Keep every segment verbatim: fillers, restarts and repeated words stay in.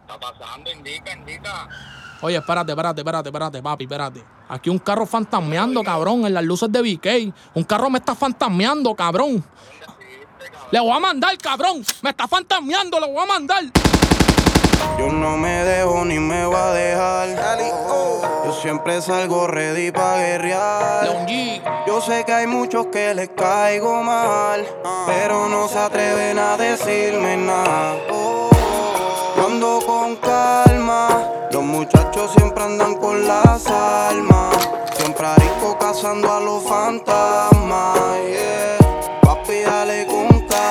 está pasando? Indica, indica. Oye, espérate, espérate, espérate, espérate, papi, espérate. Aquí un carro fantasmeando, cabrón, en las luces de B K. Un carro me está fantasmeando, cabrón. Le voy a mandar, cabrón. Me está fantasmeando, le voy a mandar. Yo no me dejo ni me voy a dejar. Yo siempre salgo ready pa' guerrear. Leon G. Yo sé que hay muchos que les caigo mal, pero no se atreven a decirme nada. Yo ando con calma. Los muchachos siempre andan con las almas. Siempre arisco cazando a los fantasmas, yeah. Papi, dale con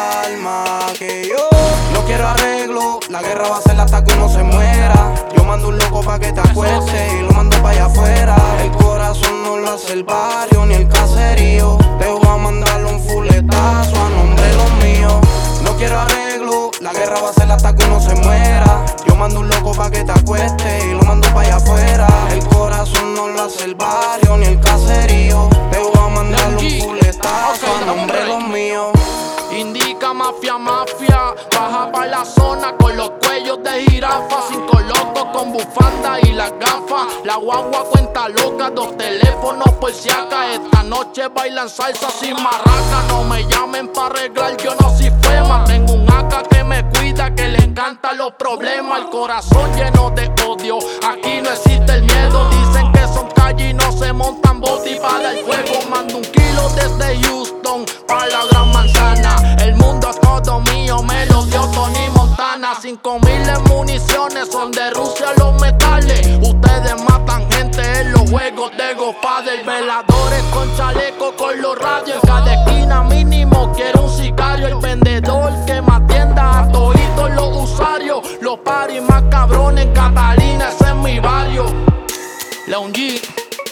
calma, que yo no quiero arreglo. La guerra va a ser hasta que uno se muera. Yo mando un loco pa' que te acueste y lo mando pa' allá afuera. El corazón no lo hace el barrio ni el caserío. Te voy a mandar un fuletazo a nombre de los míos. No quiero arreglo. La guerra va a ser hasta que uno se muera. Yo mando un loco pa' que te acueste y lo mando pa' allá afuera. El corazón no lo hace el barrio ni el caserío. Te voy a mandar un fuletazo a nombre de los míos. Indica, mafia, mafia. Baja pa' la zona con los cuellos de jirafa. Cinco locos con bufanda y las gafas. La guagua cuenta loca, dos teléfonos por si acá. Esta noche bailan salsa sin marraca. No me llamen pa' arreglar, yo no soy fema. Tengo un A K que me cuida, que le encantan los problemas. El corazón lleno de odio, aquí no existe el miedo. Dicen que son calle y no se montan bote y para el fuego. Mando un kilo desde Houston pa' la Gran Manzana. El mundo es todo mío, me lo dio Tony Montana. Cinco mil en municiones, son de Rusia los metales. Ustedes matan gente en los juegos de Godfather. Veladores con chaleco con los radios. En cada esquina mínimo quiero un sicario. El vendedor que me atienda a toditos los usuarios. Los paris más cabrones en Catalina, ese es mi barrio. Leon G.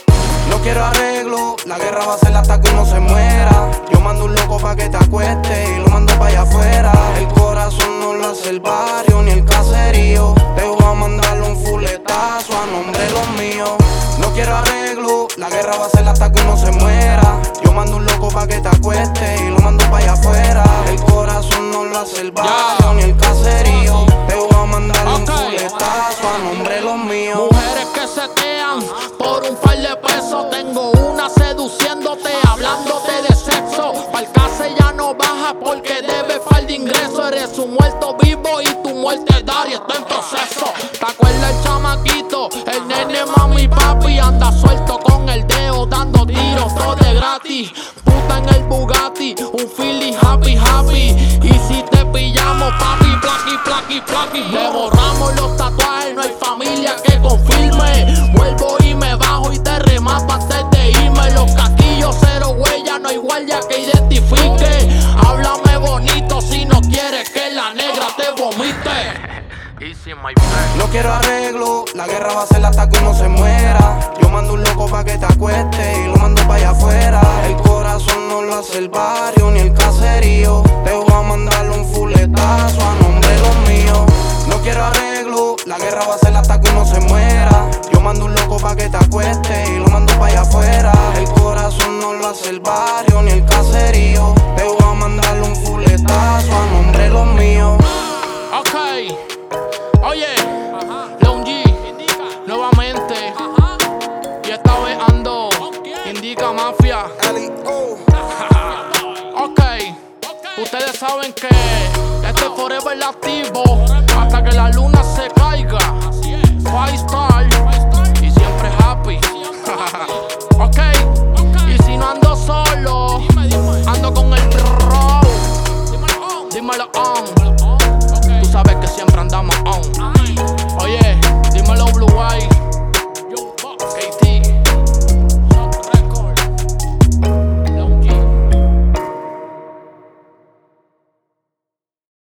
No quiero arreglo, la guerra va a ser hasta que uno se muera. Yo mando un loco pa' que te acueste y lo mando pa' allá afuera. El corazón no lo hace el barrio ni el caserío. Te voy a mandar un fuletazo a nombre de los míos. No quiero arreglo, la guerra va a ser hasta que uno se muera. Yo mando un loco pa' que te acueste y lo mando pa' allá afuera. El corazón no lo hace el barrio ni el caserío. Te voy a mandar un fuletazo a nombre de los míos. Mujeres que setean por un par de pesos. Tengo una seduciéndote, hablándote de sexo. Pa'l case ya no baja porque debe par de ingresos. Eres un muerto vivo y tu muerte Dari está en proceso. ¿Te acuerdas el chamaquito? El nene, mami, papi. Anda suelto con el dedo dando tiros, todo de gratis. Puta en el Bugatti, un Philly happy, happy. Y si te pillamos, papi, plaqui, plaqui, plaqui. Le borramos los tatuajes, no hay familia que confirme. Vuelvo y me bajo y te remato antes de irme. Los casquillos, cero huella, no hay guardia que identifique. Háblame bonito si no quieres que la negra te vomite. No quiero arreglo, la guerra va a ser hasta que uno se muera. Yo mando un loco pa' que te acueste y lo mando pa' allá afuera. El corazón no lo hace el barrio ni el caserío. Te voy a mandar un fuletazo a nombre de los míos. No quiero arreglo, la guerra va a ser hasta que uno se muera. Yo mando un loco pa' que te acueste y lo mando pa' allá afuera. El corazón no lo hace el barrio ni el caserío. Te voy a mandar un fuletazo a nombre de los míos. Ok. Oye, Leon G, nuevamente. Y esta vez ando, Indica Mafia. Ok, ustedes saben que este forever es activo hasta que la luna